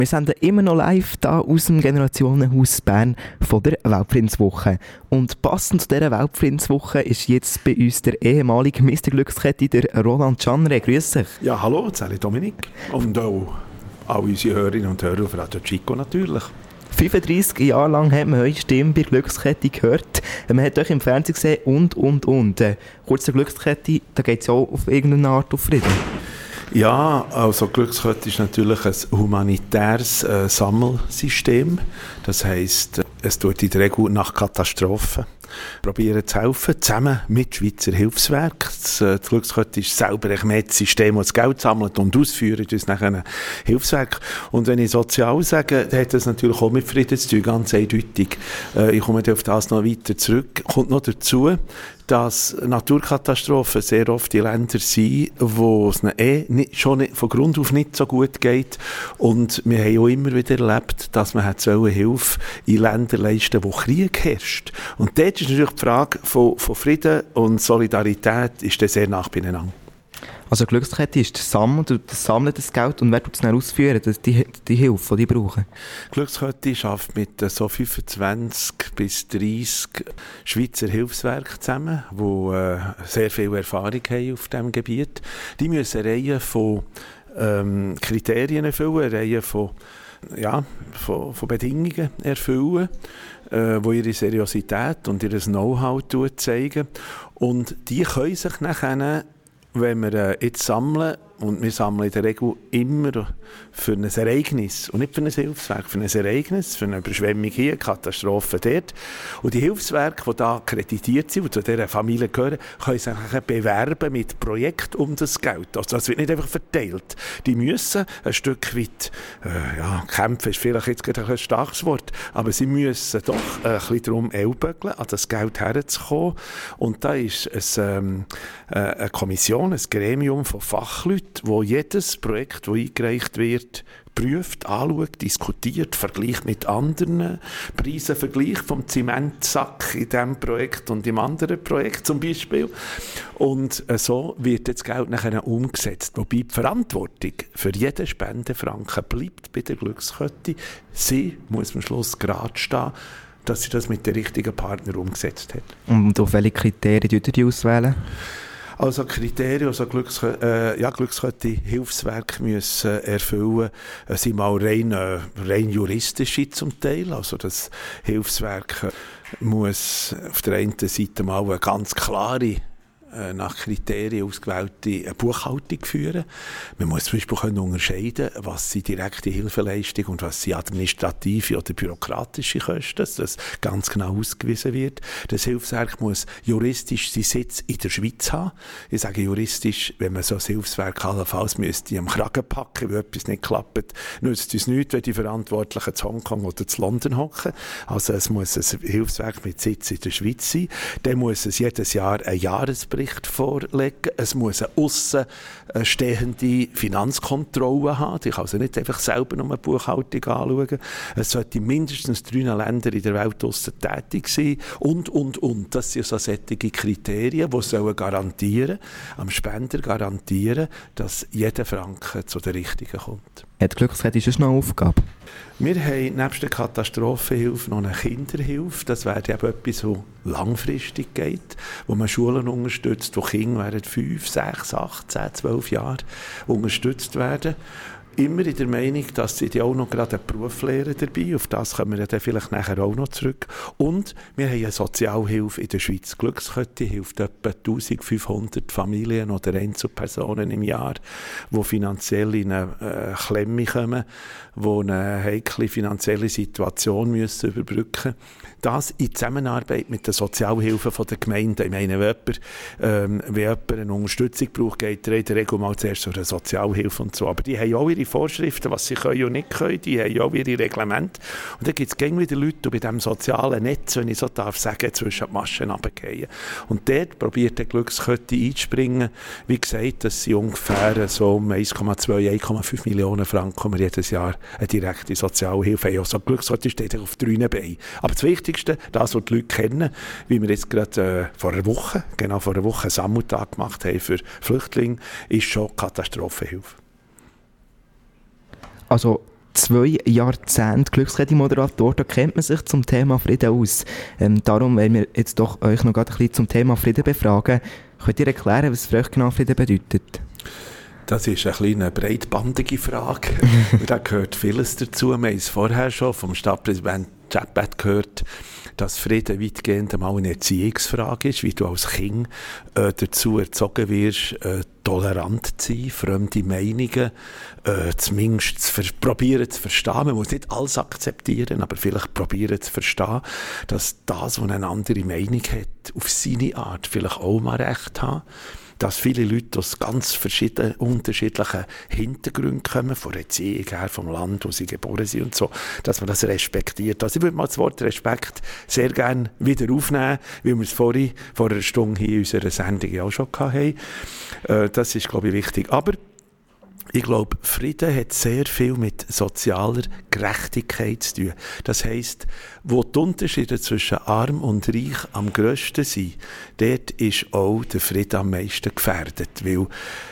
Wir senden immer noch live hier aus dem Generationenhaus Bern von der Weltfriedenswoche. Und passend zu dieser Weltfriedenswoche ist jetzt bei uns der ehemalige Mr. Glückskette, der Roland Schanre. Grüß dich. Ja, hallo, Sally Dominik. Und auch alle unsere Hörerinnen und Hörer auf Radio Chico natürlich. 35 Jahre lang hat man eure Stimme bei Glückskette gehört. Man hat euch im Fernsehen gesehen und. Kurz zur Glückskette, da geht es ja auch auf irgendeine Art auf Frieden. Ja, also Glückskette ist natürlich ein humanitäres Sammelsystem. Das heisst, es tut in der Regel nach Katastrophen probieren zu helfen, zusammen mit Schweizer Hilfswerk. Die Glückskette ist selber ein System, das Geld sammelt und ausführt, uns nachher ein Hilfswerk. Und wenn ich sozial sage, dann hat das natürlich auch mit Frieden zu tun, ganz eindeutig. Ich komme auf das noch weiter zurück. Kommt noch dazu, dass Naturkatastrophen sehr oft die Länder sind, wo es schon von Grund auf nicht so gut geht. Und wir haben auch immer wieder erlebt, dass man Hilfe in Ländern leisten, wo Krieg herrscht. Und dort ist natürlich die Frage von Frieden und Solidarität ist sehr nah beieinander. Also Glückskette ist das Sammeln des Geld und wer tut es dann ausführen, die Hilfe, die die brauchen? Glückskette arbeitet mit so 25 bis 30 Schweizer Hilfswerken zusammen, die sehr viel Erfahrung haben auf diesem Gebiet. Die müssen eine Reihe von Kriterien erfüllen, eine Reihe von Bedingungen erfüllen, die ihre Seriosität und ihr Know-how zeigen. Und die können sich nachher, wenn wir jetzt sammeln, und wir sammeln in der Regel immer für ein Ereignis und nicht für ein Hilfswerk, für ein Ereignis, für eine Überschwemmung hier, eine Katastrophe dort. Und die Hilfswerke, die da akkreditiert sind und zu dieser Familie gehören, können sich bewerben mit Projekten um das Geld. Also das wird nicht einfach verteilt. Die müssen ein Stück weit, kämpfen ist vielleicht jetzt gerade ein starkes Wort, aber sie müssen doch ein bisschen darum ellbögeln, an das Geld herzukommen. Und da ist eine Kommission, ein Gremium von Fachleuten, wo jedes Projekt, das eingereicht wird, prüft, anschaut, diskutiert, vergleicht mit anderen, Preisenvergleich vom Zementsack in diesem Projekt und im anderen Projekt zum Beispiel. Und so wird das Geld nachher umgesetzt. Wobei die Verantwortung für jeden Spendenfranken bleibt bei der Glückskette. Sie muss am Schluss gerade stehen, dass sie das mit den richtigen Partnern umgesetzt hat. Und auf welche Kriterien auswählen die auswählen? Also Kriterien, also Glückskette Hilfswerke müssen erfüllen, sind mal rein juristische zum Teil. Also das Hilfswerk muss auf der einen Seite mal eine ganz klare, nach Kriterien ausgewählte Buchhaltung führen. Man muss zum Beispiel unterscheiden, was sind direkte Hilfeleistung und was sind administrative oder bürokratische Kosten, dass das ganz genau ausgewiesen wird. Das Hilfswerk muss juristisch seinen Sitz in der Schweiz haben. Ich sage juristisch, wenn man so ein Hilfswerk allenfalls müsste am Kragen packen, weil etwas nicht klappt, nützt es nichts, wenn die Verantwortlichen zu Hongkong oder zu London hocken. Also es muss ein Hilfswerk mit Sitz in der Schweiz sein. Dann muss es jedes Jahr einen Jahresbericht vorlegen. Es muss eine aussenstehende Finanzkontrolle haben. Ich kann also nicht einfach selber nur eine Buchhaltung anschauen. Es sollte mindestens 3 Länder in der Welt draussen tätig sein. Und. Das sind so solche Kriterien, die sollen garantieren, am Spender garantieren, dass jeder Franken zu den Richtigen kommt. Hat Glückskette ist noch eine Aufgabe? Wir haben nebst der Katastrophenhilfe noch eine Kinderhilfe. Das wäre eben etwas, das langfristig geht, wo man Schulen unterstützt, wo Kinder während 5, 6, 8, 10, 12 Jahren unterstützt werden. Immer in der Meinung, dass sie auch noch gerade einen Beruf lernen dabei. Auf das kommen wir dann vielleicht nachher auch noch zurück. Und wir haben eine Sozialhilfe in der Schweiz. Glückskette hilft etwa 1500 Familien oder Einzelpersonen im Jahr, die finanziell in eine Klemme kommen, die eine heikle finanzielle Situation müssen überbrücken müssen. Das in Zusammenarbeit mit der Sozialhilfe der Gemeinden. Ich meine, wenn jemand eine Unterstützung braucht, geht er in der Regel mal zuerst zur Sozialhilfe und so. Aber die haben auch ihre Vorschriften, was sie können und nicht können. Die haben auch ihre Reglemente. Und dann gibt es immer wieder Leute, die bei diesem sozialen Netz, wenn ich so darf sagen, zwischen die Maschen runterfallen. Und dort probiert der Glückskette einzuspringen. Wie gesagt, das sind ungefähr so um 1,2–1,5 Millionen Franken, die wir jedes Jahr eine direkte Sozialhilfe haben. Also Glückskette steht auf 3 Beinen. Aber das Wichtigste, das, was die Leute kennen, wie wir jetzt gerade vor einer Woche einen Sammeltag gemacht haben für Flüchtlinge, ist schon Katastrophenhilfe. Also 2 Jahrzehnte Glückskette-Moderator, da kennt man sich zum Thema Frieden aus. Darum wollen wir jetzt doch euch noch gerade ein bisschen zum Thema Frieden befragen. Könnt ihr erklären, was für euch genau Frieden bedeutet? Das ist eine breitbandige Frage. Da gehört vieles dazu. Wir haben es vorher schon vom Stadtpräsident Chatbad gehört, dass Frieden weitgehend einmal eine Erziehungsfrage ist, wie du als Kind dazu erzogen wirst, tolerant zu sein, fremde Meinungen zumindest probieren zu verstehen. Man muss nicht alles akzeptieren, aber vielleicht probieren zu verstehen, dass das, was eine andere Meinung hat, auf seine Art vielleicht auch mal recht hat. Dass viele Leute aus ganz verschiedenen, unterschiedlichen Hintergründen kommen, von der Erziehung her, vom Land, wo sie geboren sind und so, dass man das respektiert. Also ich würde mal das Wort Respekt sehr gerne wieder aufnehmen, wie wir es vorhin, vor einer Stunde hier in unserer Sendung auch schon hatten. Das ist, glaube ich, wichtig. Aber ich glaube, Frieden hat sehr viel mit sozialer Gerechtigkeit zu tun. Das heisst, wo die Unterschiede zwischen Arm und Reich am grössten sind, dort ist auch der Frieden am meisten gefährdet. Weil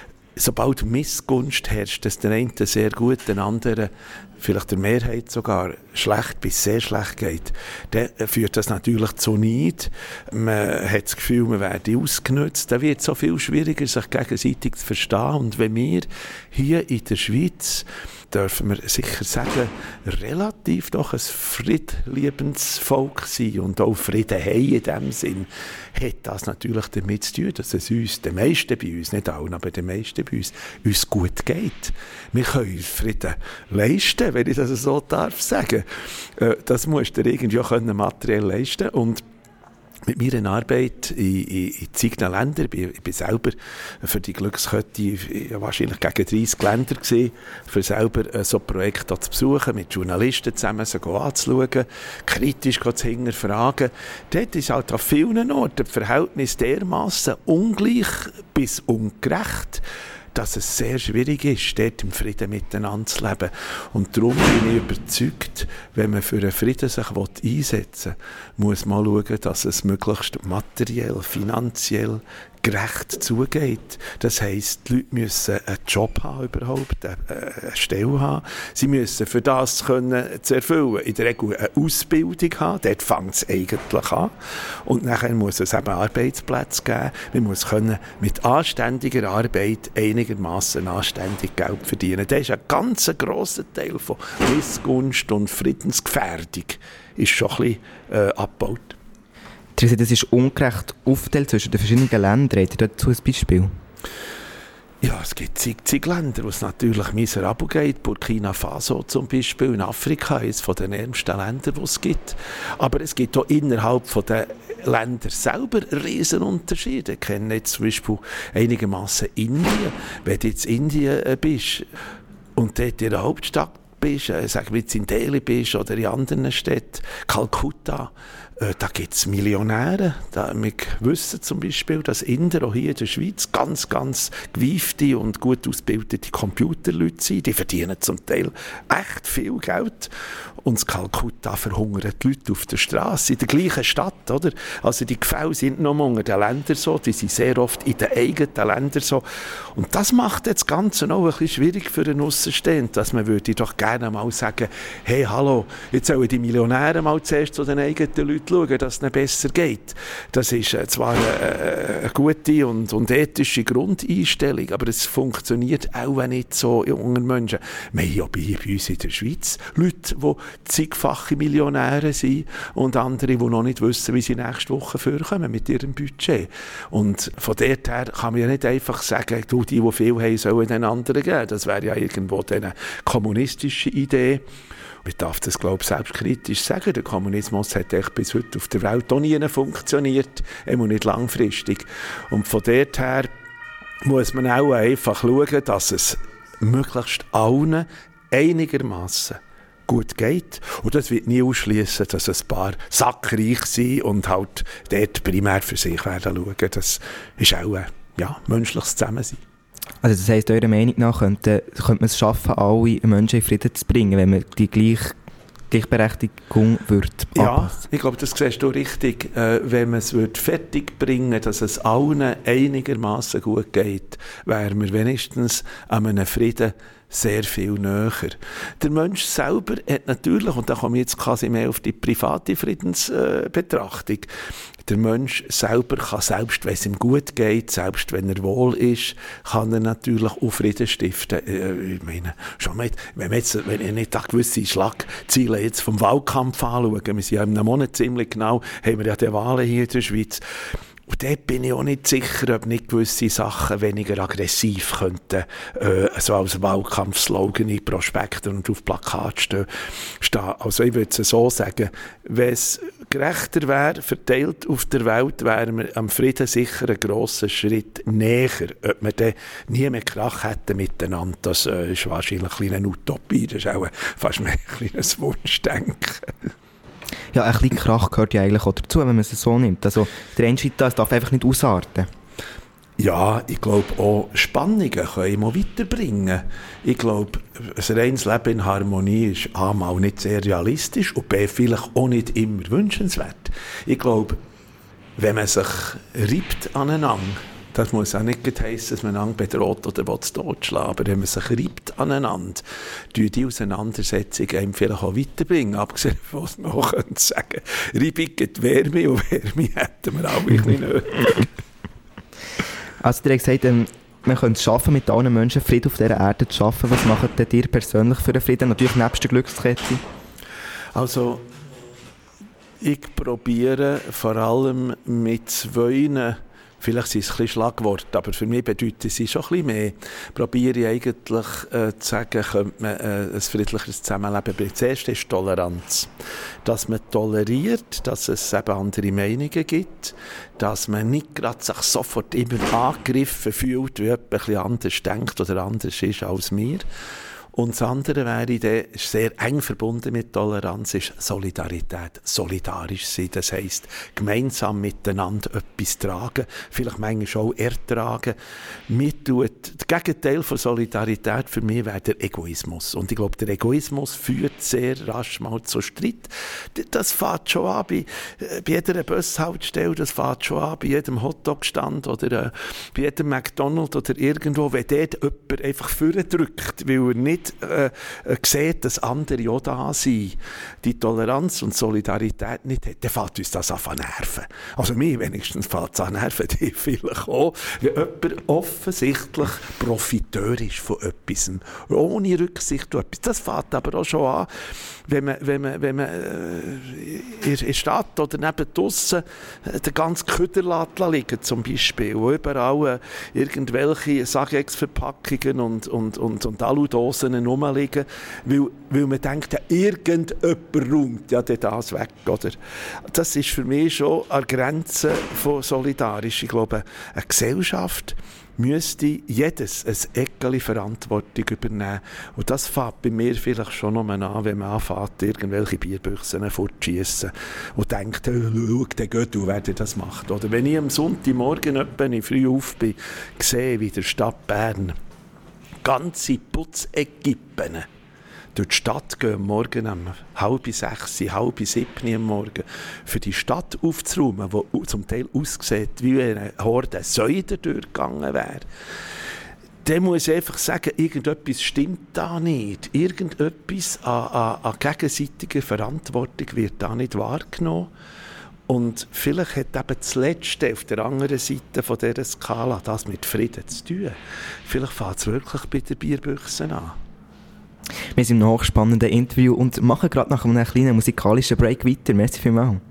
sobald Missgunst herrscht, dass der eine sehr gut, den anderen, vielleicht der Mehrheit sogar, schlecht bis sehr schlecht geht, dann führt das natürlich zu Neid. Man hat das Gefühl, man werde ausgenutzt. Dann wird es so viel schwieriger, sich gegenseitig zu verstehen. Und wenn wir hier in der Schweiz, dürfen wir sicher sagen, relativ doch ein friedliebendes Volk sein und auch Frieden haben in dem Sinn, hat das natürlich damit zu tun, dass es uns, den meisten bei uns, nicht allen, aber den meisten bei uns gut geht. Wir können uns Frieden leisten, wenn ich das so darf sagen. Das musst du irgendwie auch materiell leisten. Und mit meiner Arbeit in zahlreichen Ländern, ich bin selber für die Glückskette wahrscheinlich gegen 30 Länder gewesen, für selber so Projekte zu besuchen, mit Journalisten zusammen so anzuschauen, kritisch zu hinterfragen. Dort ist halt an vielen Orten das Verhältnis dermassen ungleich bis ungerecht, dass es sehr schwierig ist, dort im Frieden miteinander zu leben. Und darum bin ich überzeugt, wenn man für einen Frieden sich einsetzen will, muss man schauen, dass es möglichst materiell, finanziell gerecht zugeht. Das heisst, die Leute müssen einen Job haben überhaupt, eine Stelle haben. Sie müssen für das zu erfüllen, in der Regel eine Ausbildung haben. Dort fängt es eigentlich an. Und nachher muss es eben Arbeitsplätze geben. Man muss mit anständiger Arbeit einigermaßen anständig Geld verdienen. Das ist ein ganz grosser Teil von Missgunst und Friedensgefährdung. Ist schon ein bisschen abgebaut. Das ist ungerecht aufgeteilt zwischen den verschiedenen Ländern. Habt ihr dazu ein Beispiel? Ja, es gibt zig Länder, wo es natürlich miserabel geht. Burkina Faso zum Beispiel in Afrika ist eines der ärmsten Länder, die es gibt. Aber es gibt auch innerhalb der Länder selber Riesenunterschiede. Ich kenne jetzt zum Beispiel einigermaßen Indien. Wenn du jetzt in Indien bist und dort in der Hauptstadt bist, sagen wir jetzt in Delhi bist oder in anderen Städten, Kalkutta, da gibt es Millionäre. Wir wissen zum Beispiel, dass Inder auch hier in der Schweiz ganz, ganz gewiefte und gut ausgebildete Computerleute sind. Die verdienen zum Teil echt viel Geld. Und in Kalkutta verhungern die Leute auf der Straße, in der gleichen Stadt. Oder? Also die Gefälle sind noch unter den Ländern so, die sind sehr oft in den eigenen Ländern so. Und das macht das Ganze auch ein bisschen schwierig für einen Außenstehenden, dass man würde doch gerne mal sagen, hey, hallo, jetzt sollen die Millionäre mal zuerst zu den eigenen Leuten schauen, dass es ihnen besser geht. Das ist zwar eine gute und ethische Grundeinstellung, aber es funktioniert auch nicht so unter Menschen. Wir haben ja bei uns in der Schweiz Leute, die zigfache Millionäre sind und andere, die noch nicht wissen, wie sie nächste Woche vorkommen mit ihrem Budget. Und von dort her kann man ja nicht einfach sagen, du, die viel haben, sollen den anderen geben. Das wäre ja irgendwo eine kommunistische Idee. Ich darf das, glaube ich, selbstkritisch sagen. Der Kommunismus hat echt bis heute auf der Welt auch nie funktioniert, immer nicht langfristig. Und von dort her muss man auch einfach schauen, dass es möglichst allen einigermaßen gut geht. Und das wird nie ausschließen, dass ein paar sackreich sind und halt dort primär für sich werden schauen. Das ist auch ein menschliches Zusammensein. Also das heisst, eurer Meinung nach könnte man es schaffen, alle Menschen in Frieden zu bringen, wenn man die Gleichberechtigung würde anpassen? Ja, ich glaube, das siehst du richtig. Wenn man es fertig bringen würde, dass es allen einigermaßen gut geht, wären wir wenigstens an einem Frieden sehr viel näher. Der Mensch selber hat natürlich, und da komme ich jetzt quasi mehr auf die private Friedensbetrachtung, der Mensch selber kann, selbst wenn es ihm gut geht, selbst wenn er wohl ist, kann er natürlich auch Frieden stiften. Ich meine, schon mit, wenn ich nicht an gewisse Schlagziele jetzt vom Wahlkampf anschaue, wir sind ja in einem Monat ziemlich genau, haben wir ja die Wahlen hier in der Schweiz. Und dort bin ich auch nicht sicher, ob nicht gewisse Sachen weniger aggressiv könnten, so als Wahlkampfslogan in Prospekten und auf Plakaten stehen. Also ich würde es so sagen, wenn es gerechter wäre, verteilt auf der Welt, wären wir am Frieden sicher einen grossen Schritt näher. Ob wir dann nie mehr Krach hätten miteinander, das ist wahrscheinlich eine Utopie, das ist auch fast mehr ein kleines Wunschdenken. Ja, ein bisschen Krach gehört ja eigentlich auch dazu, wenn man es so nimmt. Also der Einschnitt da, es darf einfach nicht ausarten. Ja, ich glaube auch Spannungen können immer weiterbringen. Ich glaube, ein reines Leben in Harmonie ist A, mal nicht sehr realistisch und B, vielleicht auch nicht immer wünschenswert. Ich glaube, wenn man sich reibt aneinander, das muss auch nicht heissen, dass man einander bedroht oder totschlagen, aber wenn man sich reibt aneinander, die Auseinandersetzung einem vielleicht auch weiterbringen. Abgesehen davon, was man auch sagen könnte, Reibung gibt Wärme und Wärme hätten wir auch ein bisschen nötig. Also ihr habt gesagt, man könnte es schaffen, mit allen Menschen Frieden auf dieser Erde zu schaffen. Was macht denn ihr persönlich für den Frieden? Natürlich nebst der Glückskette. Also, ich probiere vor allem mit zwei, vielleicht sind es ein bisschen Schlagworte, aber für mich bedeuten sie schon ein bisschen mehr. Probiere ich eigentlich zu sagen, könnte man ein friedliches Zusammenleben bringen. Das erste ist Toleranz. Dass man toleriert, dass es eben andere Meinungen gibt, dass man nicht gerade sich sofort immer angegriffen fühlt, wie jemand ein bisschen anders denkt oder anders ist als mir. Und das andere wäre sehr eng verbunden mit Toleranz, ist Solidarität. Solidarisch sein, das heisst, gemeinsam miteinander etwas tragen, vielleicht manchmal auch ertragen. Das Gegenteil von Solidarität für mich wäre der Egoismus. Und ich glaube, der Egoismus führt sehr rasch mal zu Streit. Das fängt schon an bei jeder Bushaltestelle, das fängt schon an bei jedem Hotdog-Stand oder bei jedem McDonald's oder irgendwo, wenn dort jemand einfach vordrückt, weil er nicht sieht, dass andere auch da sind, die Toleranz und Solidarität nicht hat, dann fällt uns das an nerven. Also mir wenigstens fällt es an nerven, die vielleicht auch, wenn jemand offensichtlich Profiteur ist von etwas, ohne Rücksicht auf etwas. Das fällt aber auch schon an, wenn man in der Stadt oder neben draussen den ganzen Küder liegen zum Beispiel, wo überall irgendwelche Sagex-Verpackungen und Aludosen rumliegen, weil man denkt, ja, irgendjemand räumt ja das weg, oder? Das ist für mich schon an der Grenze von solidarisch. Ich glaube, eine Gesellschaft müsste jedes ein Eckeli Verantwortung übernehmen. Und das fängt bei mir vielleicht schon noch an, wenn man anfängt, irgendwelche Bierbüchsen fortzuschiessen und denkt, schau, der geht, wer das macht. Oder wenn ich am Sonntagmorgen früh auf bin, sehe, wie der Stadt Bern ganze Putzequipen durch die Stadt gehen, morgen um 5:30, 6:30 am Morgen, für die Stadt aufzuräumen, die zum Teil aussieht, wie eine Horde Säuder durchgegangen wäre. Dann muss ich einfach sagen, irgendetwas stimmt da nicht. Irgendetwas an gegenseitiger Verantwortung wird da nicht wahrgenommen. Und vielleicht hat eben das Letzte auf der anderen Seite von dieser Skala das mit Frieden zu tun. Vielleicht fängt es wirklich bei den Bierbüchsen an. Wir sind im hochspannenden Interview und machen gerade nach einem kleinen musikalischen Break weiter. Merci vielmals.